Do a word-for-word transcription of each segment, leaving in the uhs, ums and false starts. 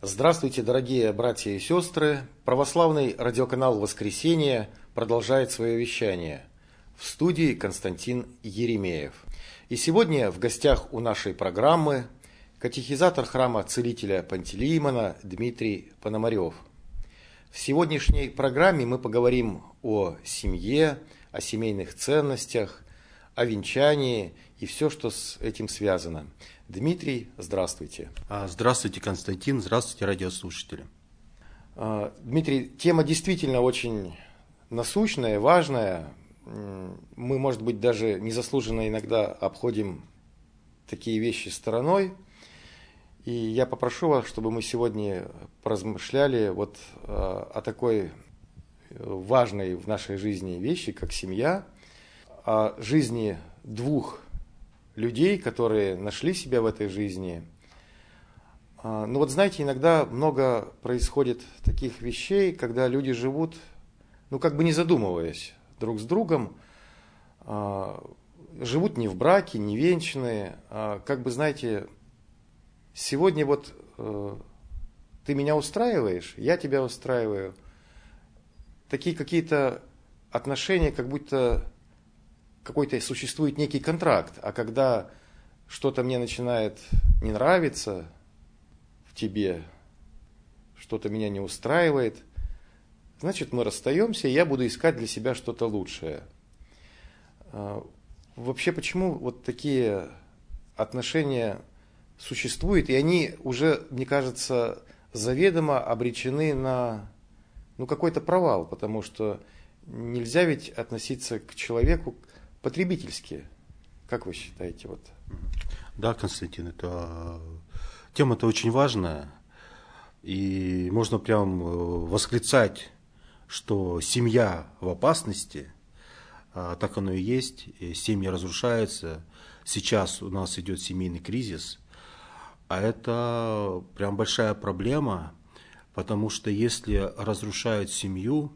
Здравствуйте, дорогие братья и сестры! Православный радиоканал «Воскресенье» продолжает свое вещание. В студии Константин Еремеев. И сегодня в гостях у нашей программы катехизатор храма Целителя Пантелеимона Дмитрий Пономарев. В сегодняшней программе мы поговорим о семье, о семейных ценностях, о венчании и все, что с этим связано. Дмитрий, здравствуйте. Здравствуйте, Константин, здравствуйте, радиослушатели. Дмитрий, тема действительно очень насущная, важная. Мы, может быть, даже незаслуженно иногда обходим такие вещи стороной. И я попрошу вас, чтобы мы сегодня поразмышляли вот о такой важной в нашей жизни вещи, как семья, о жизни двух людей, которые нашли себя в этой жизни. Ну вот знаете, иногда много происходит таких вещей, когда люди живут, ну как бы не задумываясь друг с другом, живут не в браке, не венчанные, а как бы, знаете, сегодня вот ты меня устраиваешь, я тебя устраиваю. Такие какие-то отношения, как будто какой-то существует некий контракт, а когда что-то мне начинает не нравиться в тебе, что-то меня не устраивает, значит, мы расстаемся, и я буду искать для себя что-то лучшее. Вообще, почему вот такие отношения существуют, и они уже, мне кажется, заведомо обречены на ну, какой-то провал, потому что нельзя ведь относиться к человеку потребительски. Как вы считаете? Вот? Да, Константин, это тема-то очень важная. И можно прям восклицать, что семья в опасности. Так оно и есть. Семьи разрушаются. Сейчас у нас идет семейный кризис. А это прям большая проблема, потому что если разрушают семью,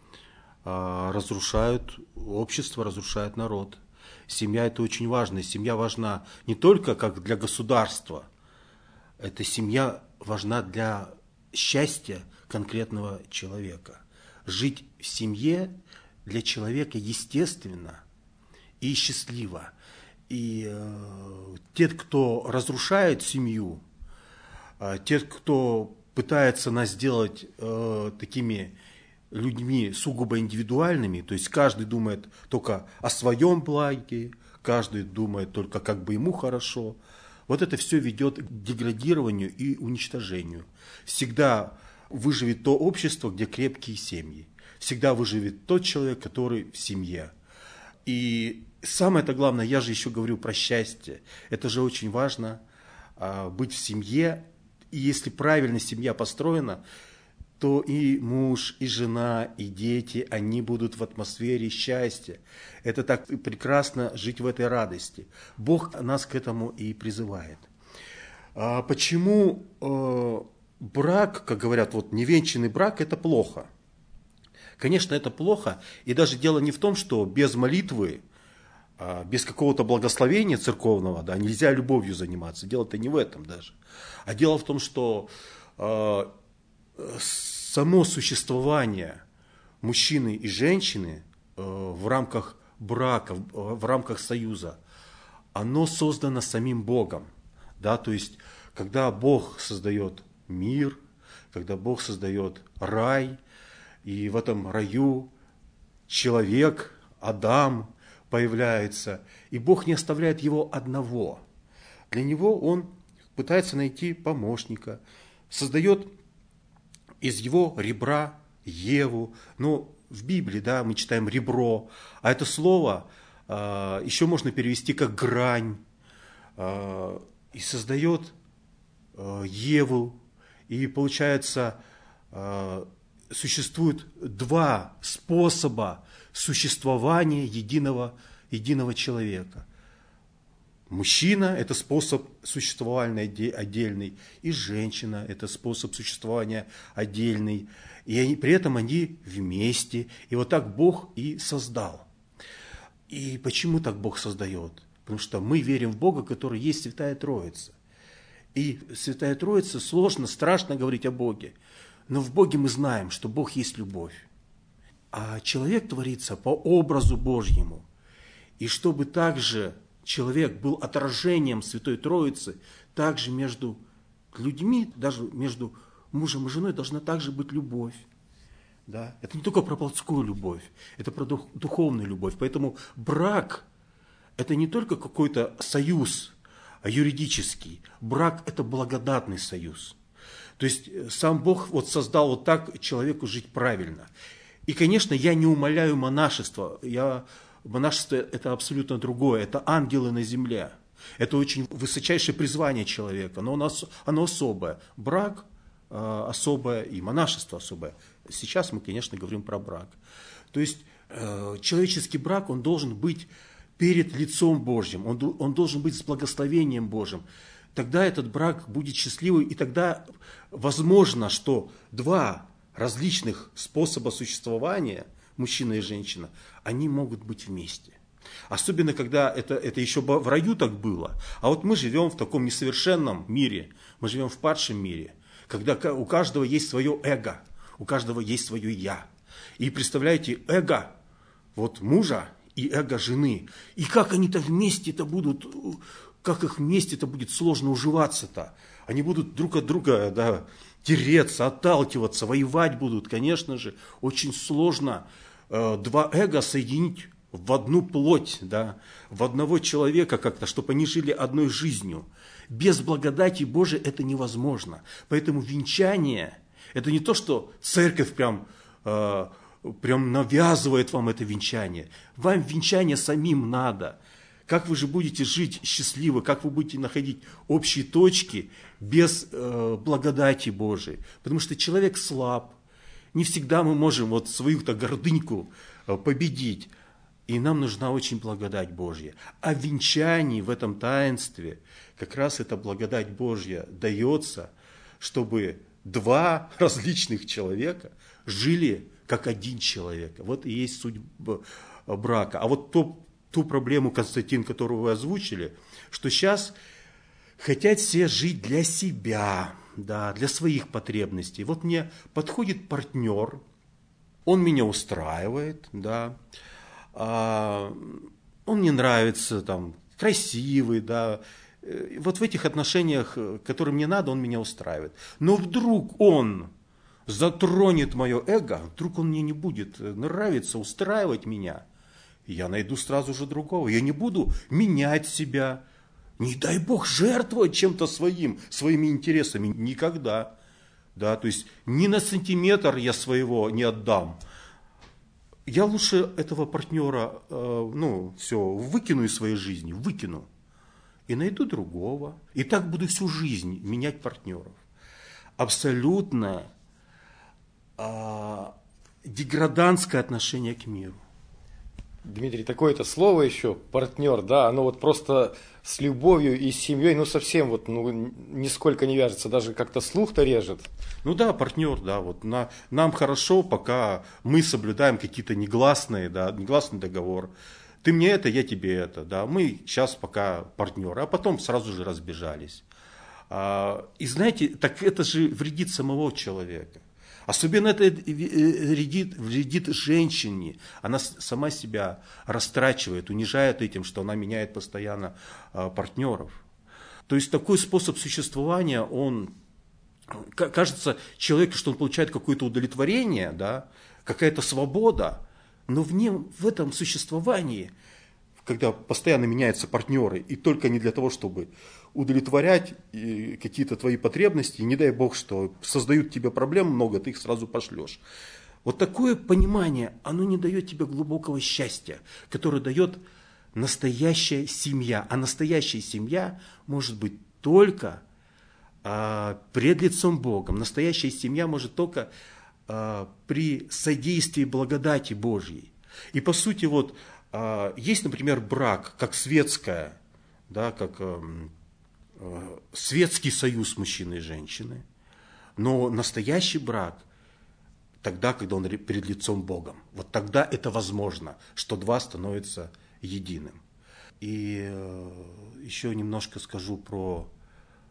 разрушают общество, разрушают народ. Семья – это очень важно. Семья важна не только как для государства. Эта семья важна для счастья конкретного человека. Жить в семье для человека естественно и счастливо. И э, те, кто разрушает семью, э, те, кто пытается нас сделать э, такими людьми сугубо индивидуальными, то есть каждый думает только о своем благе, каждый думает только как бы ему хорошо. Вот это все ведет к деградированию и уничтожению. Всегда выживет то общество, где крепкие семьи. Всегда выживет тот человек, который в семье. И самое-то главное, я же еще говорю про счастье. Это же очень важно, быть в семье. И если правильно семья построена, то и муж, и жена, и дети, они будут в атмосфере счастья. Это так прекрасно жить в этой радости. Бог нас к этому и призывает. А почему э, брак, как говорят, вот невенчанный брак, это плохо? Конечно, это плохо. И даже дело не в том, что без молитвы, без какого-то благословения церковного, да, нельзя любовью заниматься. Дело-то не в этом даже. А дело в том, что э, само существование мужчины и женщины э, в рамках брака, в, в рамках союза, оно создано самим Богом. Да? То есть, когда Бог создает мир, когда Бог создает рай, и в этом раю человек, Адам, появляется, и Бог не оставляет его одного. Для него он пытается найти помощника, создает из его ребра Еву. Но в Библии, да, мы читаем ребро, а это слово э, еще можно перевести как грань. Э, и создает э, Еву. И получается, э, существует два способа существования единого, единого человека. Мужчина – это способ существования отдельный, и женщина – это способ существования отдельный. И они, при этом они вместе. И вот так Бог и создал. И почему так Бог создает? Потому что мы верим в Бога, который есть Святая Троица. И Святая Троица, сложно, страшно говорить о Боге. Но в Боге мы знаем, что Бог есть любовь. А человек творится по образу Божьему. И чтобы также человек был отражением Святой Троицы, также между людьми, даже между мужем и женой должна также быть любовь. Да? Это не только про плотскую любовь, это про дух, духовную любовь. Поэтому брак – это не только какой-то союз юридический. Брак – это благодатный союз. То есть сам Бог вот создал вот так человеку жить правильно. И, конечно, я не умаляю монашество. Я, монашество – это абсолютно другое. Это ангелы на земле. Это очень высочайшее призвание человека, но оно, оно особое. Брак э, особое и монашество особое. Сейчас мы, конечно, говорим про брак. То есть э, человеческий брак, он должен быть перед лицом Божьим, он, он должен быть с благословением Божьим. Тогда этот брак будет счастливый, и тогда возможно, что два различных способа существования, мужчина и женщина, они могут быть вместе. Особенно, когда это, это еще в раю так было. А вот мы живем в таком несовершенном мире, мы живем в падшем мире, когда у каждого есть свое эго, у каждого есть свое «я». И представляете, эго вот мужа и эго жены. И как они-то вместе-то будут, как их вместе-то будет сложно уживаться-то. Они будут друг от друга, да, тереться, отталкиваться, воевать будут. Конечно же, очень сложно э, два эго соединить в одну плоть, да, в одного человека как-то, чтобы они жили одной жизнью. Без благодати Божией это невозможно. Поэтому венчание – это не то, что церковь прям, э, прям навязывает вам это венчание. Вам венчание самим надо. Как вы же будете жить счастливо, как вы будете находить общие точки без э, благодати Божией. Потому что человек слаб. Не всегда мы можем вот свою-то гордыньку э, победить. И нам нужна очень благодать Божья. А в венчании, в этом таинстве, как раз эта благодать Божья дается, чтобы два различных человека жили как один человек. Вот и есть суть брака. А вот то, ту проблему, Константин, которую вы озвучили, что сейчас хотят все жить для себя, да, для своих потребностей. Вот мне подходит партнер, он меня устраивает, да, он мне нравится, там, красивый, да, вот в этих отношениях, которые мне надо, он меня устраивает. Но вдруг он затронет мое эго, вдруг он мне не будет нравиться, устраивать меня, я найду сразу же другого. Я не буду менять себя, не дай Бог жертвовать чем-то своим, своими интересами, никогда. Да, то есть ни на сантиметр я своего не отдам. Я лучше этого партнера, э, ну, все, выкину из своей жизни, выкину. И найду другого. И так буду всю жизнь менять партнеров. Абсолютно э, деградантское отношение к миру. Дмитрий, такое-то слово еще, партнер, да, оно вот просто с любовью и с семьей, ну совсем вот, ну, нисколько не вяжется, даже как-то слух-то режет. Ну да, партнер, да, вот на, нам хорошо, пока мы соблюдаем какие-то негласные, да, негласный договор. Ты мне это, я тебе это, да, мы сейчас пока партнеры, а потом сразу же разбежались. А, и знаете, так это же вредит самого человека. Особенно это вредит, вредит женщине. Она сама себя растрачивает, унижает этим, что она меняет постоянно партнеров. То есть такой способ существования, он, кажется человеку, что он получает какое-то удовлетворение, да, какая-то свобода, но в нем, в этом существовании, когда постоянно меняются партнеры, и только не для того, чтобы удовлетворять какие-то твои потребности, не дай Бог, что создают тебе проблем много, ты их сразу пошлешь. Вот такое понимание, оно не дает тебе глубокого счастья, которое дает настоящая семья. А настоящая семья может быть только а, пред лицом Богом. Настоящая семья может только а, при содействии благодати Божьей. И по сути вот а, есть, например, брак, как светская, да, как а, а, светский союз мужчины и женщины. Но настоящий брак тогда, когда он перед лицом Богом. Вот тогда это возможно, что два становятся единым. И еще немножко скажу про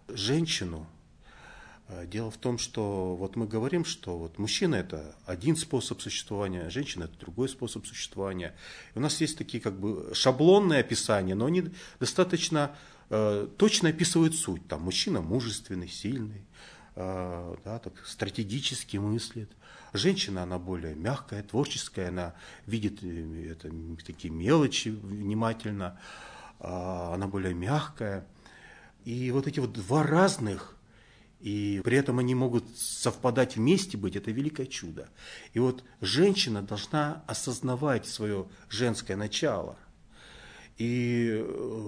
женщину. Дело в том, что вот мы говорим, что вот мужчина – это один способ существования, женщина – это другой способ существования. И у нас есть такие как бы шаблонные описания, но они достаточно э, точно описывают суть. Там мужчина мужественный, сильный, э, да, так, стратегически мыслит. Женщина, она более мягкая, творческая, она видит это, такие мелочи внимательно, э, она более мягкая. И вот эти вот два разных, и при этом они могут совпадать вместе быть, это великое чудо. И вот женщина должна осознавать свое женское начало. И,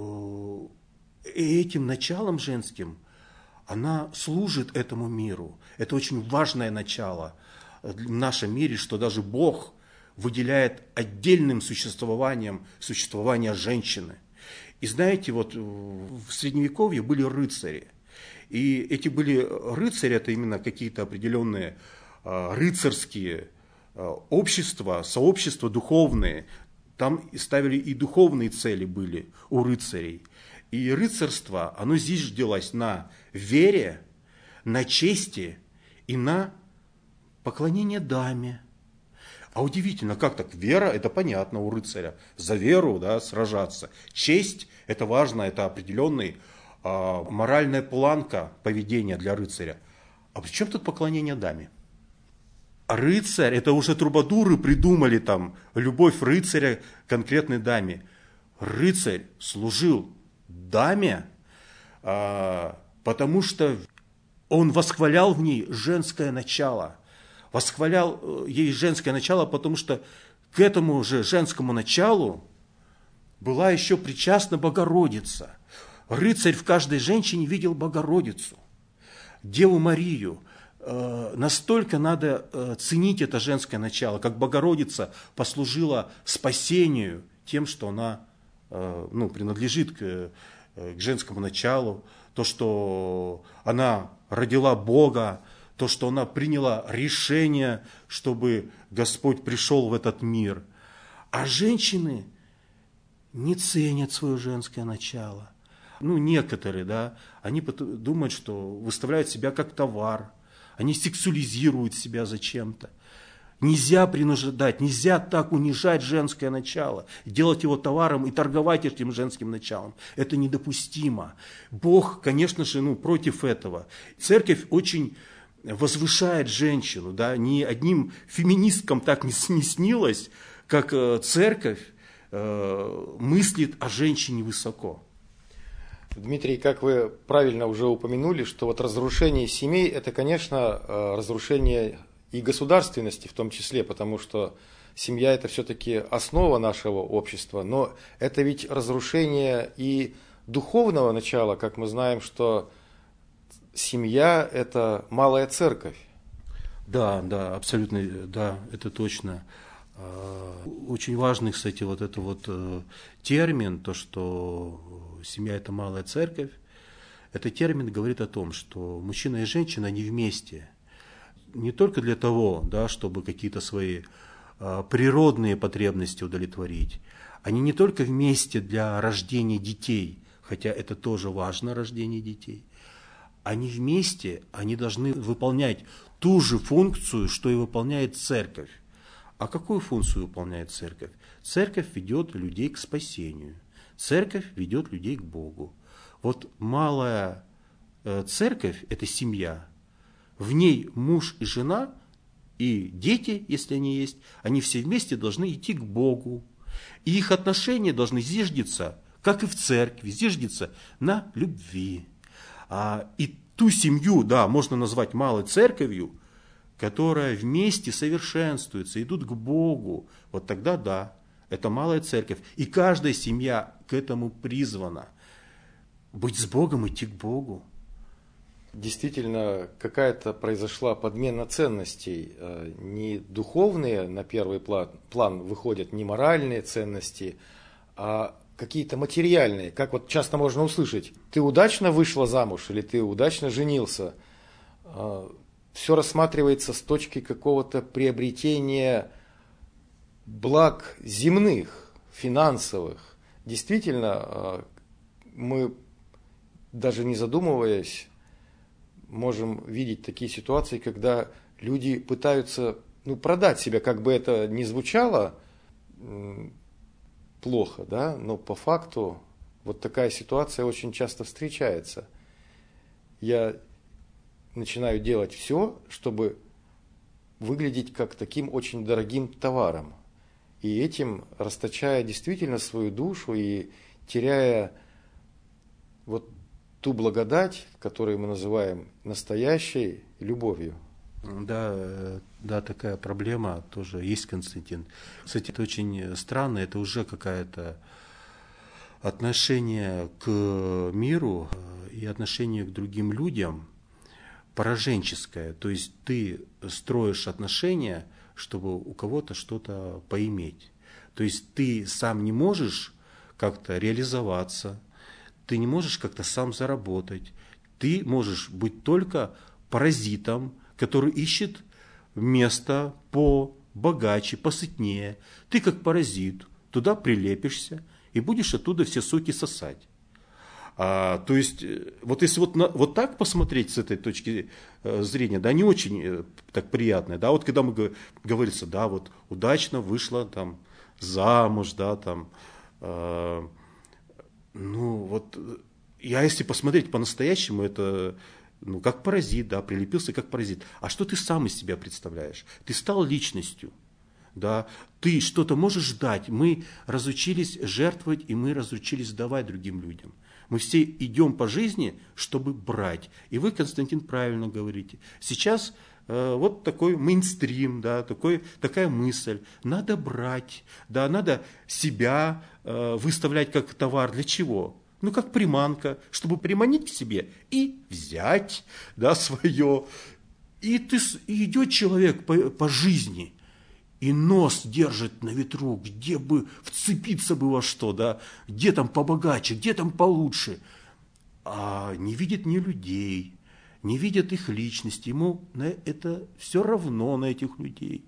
и этим началом женским она служит этому миру. Это очень важное начало в нашем мире, что даже Бог выделяет отдельным существованием существование женщины. И знаете, вот в Средневековье были рыцари. И эти были рыцари, это именно какие-то определенные рыцарские общества, сообщества духовные. Там ставили и духовные цели были у рыцарей. И рыцарство, оно зиждилось на вере, на чести и на поклонение даме. А удивительно, как так? Вера, это понятно у рыцаря. За веру, да, сражаться. Честь, это важно, это определенный а, моральная планка поведения для рыцаря. А при чем тут поклонение даме? А рыцарь, это уже трубадуры придумали там любовь рыцаря к конкретной даме. Рыцарь служил даме, а, потому что он восхвалял в ней женское начало. Восхвалял ей женское начало, потому что к этому же женскому началу была еще причастна Богородица. Рыцарь в каждой женщине видел Богородицу, Деву Марию. Настолько надо ценить это женское начало, как Богородица послужила спасению тем, что она ну, принадлежит к, к женскому началу, то, что она родила Бога, то, что она приняла решение, чтобы Господь пришел в этот мир. А женщины не ценят свое женское начало. Ну, некоторые, да, они думают, что выставляют себя как товар, они сексуализируют себя зачем-то. Нельзя принуждать, нельзя так унижать женское начало, делать его товаром и торговать этим женским началом. Это недопустимо. Бог, конечно же, ну, против этого. Церковь очень возвышает женщину, да, ни одним феминисткам так не снилось, как церковь э, мыслит о женщине высоко. Дмитрий, как вы правильно уже упомянули, что вот разрушение семей – это, конечно, разрушение и государственности в том числе, потому что семья – это все-таки основа нашего общества, но это ведь разрушение и духовного начала, как мы знаем, что семья – это малая церковь. Да, да, абсолютно, да, это точно. Очень важный, кстати, вот это вот термин, то, что семья – это малая церковь. Этот термин говорит о том, что мужчина и женщина, они вместе. Не только для того, да, чтобы какие-то свои природные потребности удовлетворить. Они не только вместе для рождения детей, хотя это тоже важно, рождение детей. Они вместе, они должны выполнять ту же функцию, что и выполняет церковь. А какую функцию выполняет церковь? Церковь ведет людей к спасению. Церковь ведет людей к Богу. Вот малая церковь – это семья. В ней муж и жена, и дети, если они есть, они все вместе должны идти к Богу. И их отношения должны зиждиться, как и в церкви, зиждиться на любви. И ту семью, да, можно назвать малой церковью, которая вместе совершенствуется, идут к Богу. Вот тогда да, это малая церковь. И каждая семья к этому призвана. Быть с Богом, идти к Богу. Действительно, какая-то произошла подмена ценностей. Не духовные на первый план, план выходят, не моральные ценности, а какие-то материальные. Как вот часто можно услышать: ты удачно вышла замуж или ты удачно женился. Все рассматривается с точки какого-то приобретения благ земных, финансовых. Действительно, мы, даже не задумываясь, можем видеть такие ситуации, когда люди пытаются, ну, продать себя, как бы это ни звучало м, плохо, да, но по факту вот такая ситуация очень часто встречается. Я начинаю делать все, чтобы выглядеть как таким очень дорогим товаром. И этим расточая действительно свою душу и теряя вот ту благодать, которую мы называем настоящей любовью. Да, да, такая проблема тоже есть, Константин. Кстати, это очень странно, это уже какая-то отношение к миру и отношение к другим людям пораженческое. То есть ты строишь отношения, чтобы у кого-то что-то поиметь. То есть ты сам не можешь как-то реализоваться, ты не можешь как-то сам заработать. Ты можешь быть только паразитом, который ищет место побогаче, посытнее. Ты как паразит туда прилепишься и будешь оттуда все соки сосать. А, то есть, вот если вот, на, вот так посмотреть с этой точки э, зрения, да, не очень э, так приятно, да, вот когда мы говорится, да, вот удачно вышла там замуж, да, там, э, ну вот, я если посмотреть по-настоящему, это, ну, как паразит, да, прилепился как паразит. А что ты сам из себя представляешь? Ты стал личностью. Да, ты что-то можешь дать. Мы разучились жертвовать, и мы разучились давать другим людям. Мы все идем по жизни, чтобы брать. И вы, Константин, правильно говорите. Сейчас э, вот такой мейнстрим, да, такой, такая мысль. Надо брать, да, надо себя э, выставлять как товар. Для чего? Ну, как приманка, чтобы приманить к себе и взять, да, свое. И, ты, и идет человек по, по жизни, и нос держит на ветру, где бы вцепиться бы во что, да, где там побогаче, где там получше. А не видит ни людей, не видит их личности, ему на это все равно на этих людей.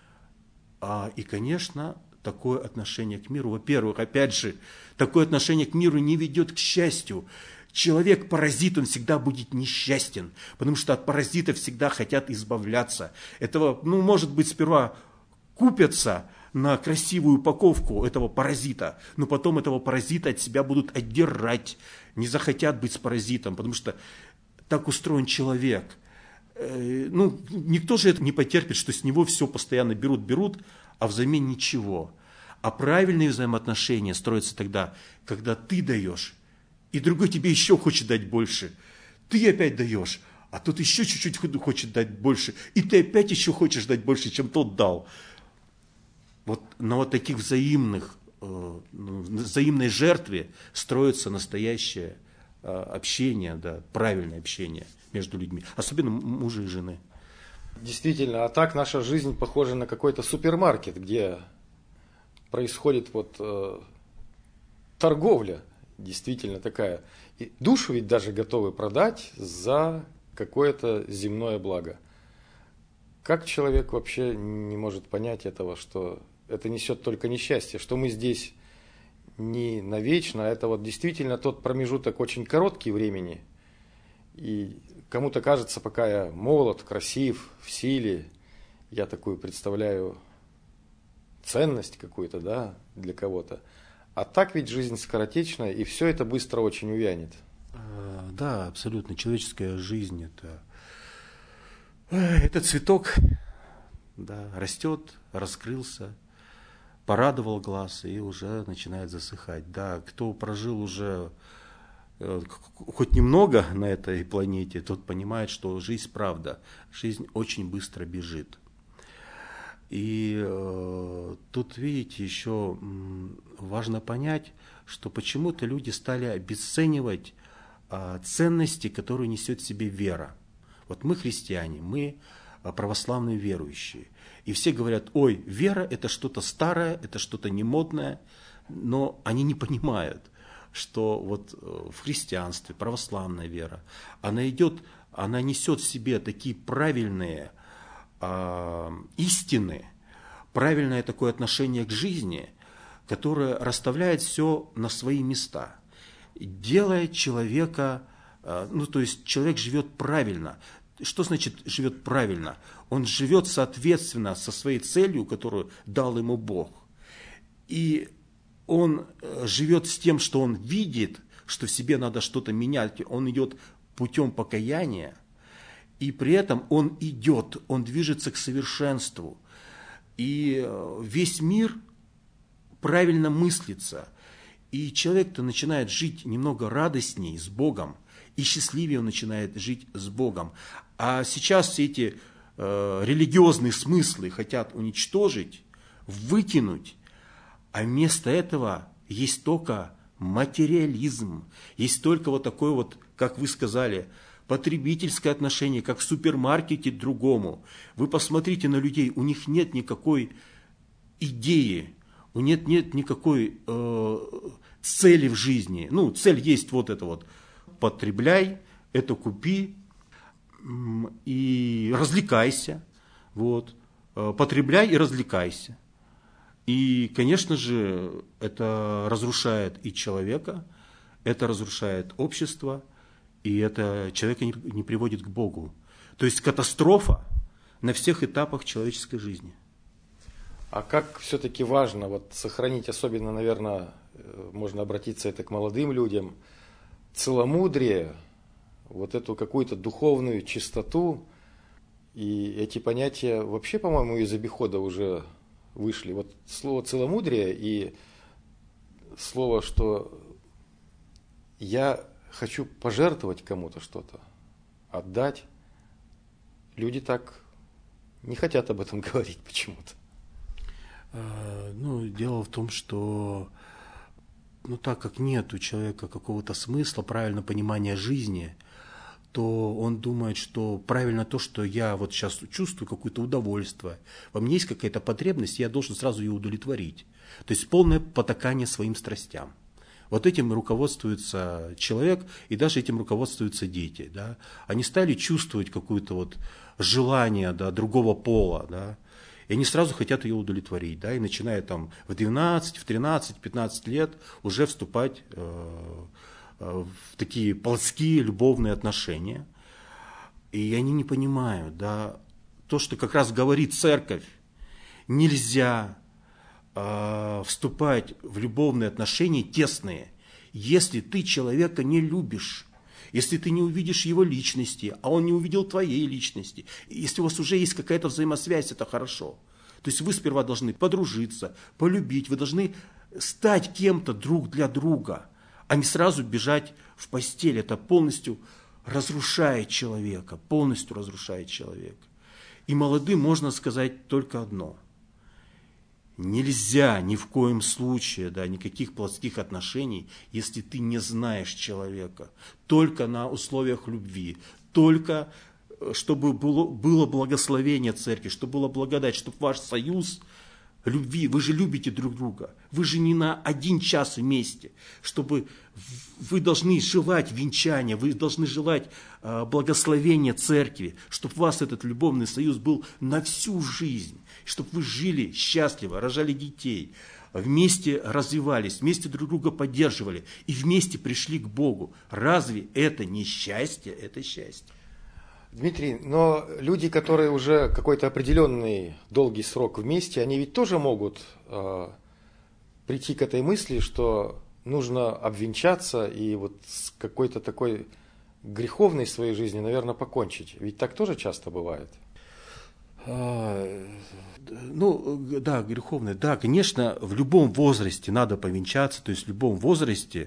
А, и, конечно, такое отношение к миру, во-первых, опять же, такое отношение к миру не ведет к счастью. Человек-паразит, он всегда будет несчастен, потому что от паразитов всегда хотят избавляться. Этого, ну, может быть, сперва купятся на красивую упаковку этого паразита, но потом этого паразита от себя будут отдирать, не захотят быть с паразитом, потому что так устроен человек. Ну, никто же это не потерпит, что с него все постоянно берут, берут, а взамен ничего. А правильные взаимоотношения строятся тогда, когда ты даешь, и другой тебе еще хочет дать больше. Ты опять даешь, а тот еще чуть-чуть хочет дать больше, и ты опять еще хочешь дать больше, чем тот дал. Вот на вот таких взаимных, э, взаимной жертве строится настоящее э, общение, да, правильное общение между людьми, особенно мужа и жены. Действительно, а так наша жизнь похожа на какой-то супермаркет, где происходит вот э, торговля, действительно такая. И душу ведь даже готовы продать за какое-то земное благо. Как человек вообще не может понять этого, что это несет только несчастье, что мы здесь не навечно, а это вот действительно тот промежуток очень короткий времени. И кому-то кажется, пока я молод, красив, в силе, я такую представляю ценность какую-то, да, для кого-то. А так ведь жизнь скоротечная, и все это быстро очень увянет. Да, абсолютно. Человеческая жизнь это, это цветок, да, растет, раскрылся, порадовал глаз и уже начинает засыхать. Да, кто прожил уже хоть немного на этой планете, тот понимает, что жизнь правда, жизнь очень быстро бежит. И э, тут, видите, еще важно понять, что почему-то люди стали обесценивать э, ценности, которые несет в себе вера. Вот мы христиане, мы православные верующие. И все говорят, ой, вера это что-то старое, это что-то немодное, но они не понимают, что вот в христианстве православная вера, она идет, она несет в себе такие правильные э, истины, правильное такое отношение к жизни, которое расставляет все на свои места, делает человека Ну, то есть человек живет правильно. Что значит живет правильно? Он живет соответственно со своей целью, которую дал ему Бог. И он живет с тем, что он видит, что в себе надо что-то менять. Он идет путем покаяния, и при этом он идет, он движется к совершенству. И весь мир правильно мыслится. И человек-то начинает жить немного радостней с Богом, и счастливее он начинает жить с Богом. А сейчас все эти э, религиозные смыслы хотят уничтожить, выкинуть, а вместо этого есть только материализм, есть только вот такой вот, как вы сказали, потребительское отношение, как в супермаркете к другому. Вы посмотрите на людей, у них нет никакой идеи, у них нет никакой э, цели в жизни. Ну, цель есть вот это вот. Потребляй, это купи и развлекайся. Вот. Потребляй и развлекайся. И, конечно же, это разрушает и человека, это разрушает общество, и это человека не, не приводит к Богу. То есть катастрофа на всех этапах человеческой жизни. А как все-таки важно вот сохранить, особенно, наверное, можно обратиться это к молодым людям, целомудрие, вот эту какую-то духовную чистоту, и эти понятия вообще, по-моему, из обихода уже вышли. Вот слово целомудрие и слово, что я хочу пожертвовать кому-то что-то, отдать, люди так не хотят об этом говорить почему-то. Ну, дело в том, что ну, так как нет у человека какого-то смысла, правильного понимания жизни, то он думает, что правильно то, что я вот сейчас чувствую какое-то удовольствие, во мне есть какая-то потребность, я должен сразу ее удовлетворить. То есть полное потакание своим страстям. Вот этим руководствуется человек, и даже этим руководствуются дети. Да? Они стали чувствовать какое-то вот желание, да, другого пола, да? И они сразу хотят ее удовлетворить, да, и начинают там в двенадцать, в тринадцать, в пятнадцать лет уже вступать э, э, в такие плотские любовные отношения. И они не понимают, да, то, что как раз говорит церковь, нельзя э, вступать в любовные отношения тесные, если ты человека не любишь. Если ты не увидишь его личности, а он не увидел твоей личности, если у вас уже есть какая-то взаимосвязь, это хорошо. То есть вы сперва должны подружиться, полюбить, вы должны стать кем-то друг для друга, а не сразу бежать в постель. Это полностью разрушает человека, полностью разрушает человека. И молодым можно сказать только одно. Нельзя ни в коем случае, да, никаких плотских отношений, если ты не знаешь человека. Только на условиях любви, только чтобы было, было благословение церкви, чтобы была благодать, чтобы ваш союз любви, вы же любите друг друга, вы же не на один час вместе, чтобы вы должны желать венчания, вы должны желать э, благословения церкви, чтобы у вас этот любовный союз был на всю жизнь, чтобы вы жили счастливо, рожали детей, вместе развивались, вместе друг друга поддерживали и вместе пришли к Богу. Разве это не счастье? Это счастье. Дмитрий, но люди, которые уже какой-то определенный долгий срок вместе, они ведь тоже могут э, прийти к этой мысли, что нужно обвенчаться и вот с какой-то такой греховной своей жизни, наверное, покончить. Ведь так тоже часто бывает. А, ну, да, греховной. Да, конечно, в любом возрасте надо повенчаться, то есть в любом возрасте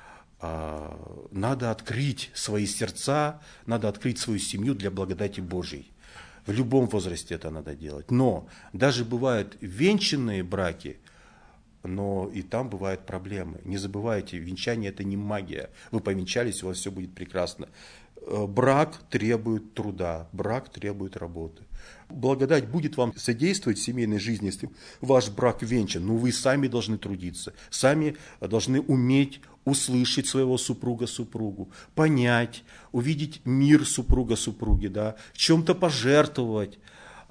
надо открыть свои сердца, надо открыть свою семью для благодати Божьей. В любом возрасте это надо делать. Но даже бывают венчанные браки, но и там бывают проблемы. Не забывайте, венчание это не магия. Вы повенчались, у вас все будет прекрасно. Брак требует труда, брак требует работы. Благодать будет вам содействовать в семейной жизни, если ваш брак венчан, но вы сами должны трудиться, сами должны уметь услышать своего супруга-супругу, понять, увидеть мир супруга-супруги, да, в чем-то пожертвовать.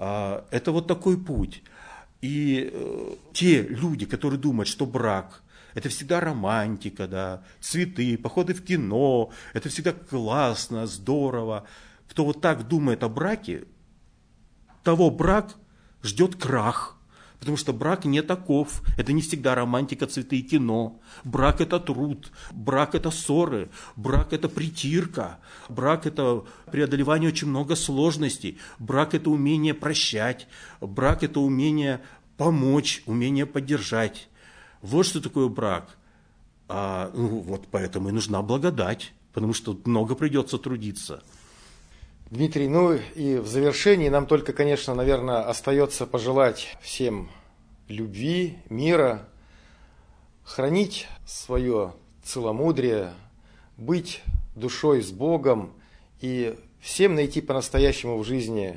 Это вот такой путь. И те люди, которые думают, что брак это всегда романтика, да, цветы, походы в кино, это всегда классно, здорово. Кто вот так думает о браке, того брак ждет крах. Потому что брак не таков. Это не всегда романтика, цветы и кино. Брак – это труд, брак – это ссоры, брак – это притирка, брак – это преодолевание очень много сложностей, брак – это умение прощать, брак – это умение помочь, умение поддержать. Вот что такое брак. А, ну, вот поэтому и нужна благодать, потому что много придется трудиться. Дмитрий, ну и в завершении нам только, конечно, наверное, остается пожелать всем любви, мира, хранить свое целомудрие, быть душой с Богом и всем найти по-настоящему в жизни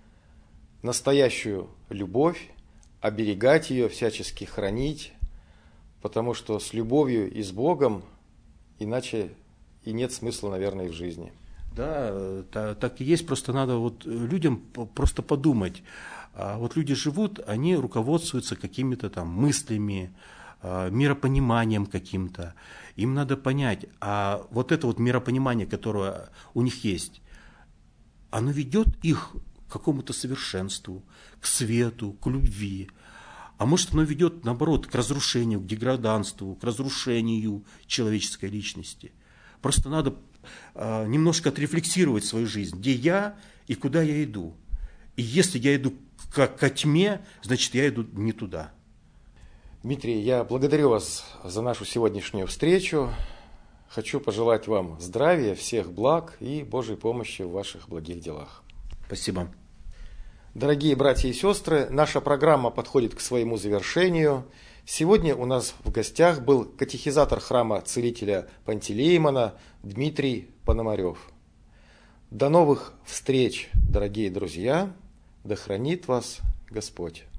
настоящую любовь, оберегать ее, всячески хранить, потому что с любовью и с Богом иначе и нет смысла, наверное, и в жизни. Да, так и есть, просто надо вот людям просто подумать. Вот люди живут, они руководствуются какими-то там мыслями, миропониманием каким-то. Им надо понять, а вот это вот миропонимание, которое у них есть, оно ведет их к какому-то совершенству, к свету, к любви. А может, оно ведет, наоборот, к разрушению, к деграданству, к разрушению человеческой личности. Просто надо э, немножко отрефлексировать свою жизнь, где я и куда я иду. И если я иду к, ко тьме, значит, я иду не туда. Дмитрий, я благодарю вас за нашу сегодняшнюю встречу. Хочу пожелать вам здравия, всех благ и Божьей помощи в ваших благих делах. Спасибо. Дорогие братья и сестры, наша программа подходит к своему завершению. Сегодня у нас в гостях был катехизатор храма целителя Пантелеимона Дмитрий Пономарев. До новых встреч, дорогие друзья! Да хранит вас Господь!